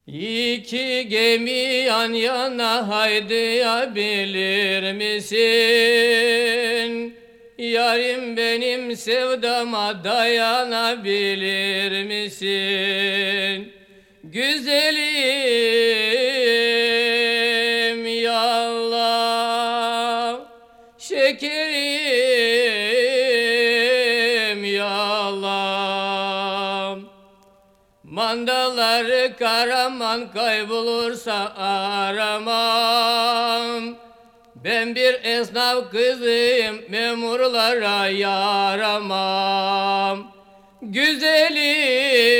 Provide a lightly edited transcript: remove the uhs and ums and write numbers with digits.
İki gemi yan yana haydayabilir misin? Yarim benim sevdama dayanabilir misin? Güzelim yallah, şekerim yallah. Mandaları Karaman kaybolursa aramam. Ben bir esnaf kızıyım, memurlara yaramam. Güzelim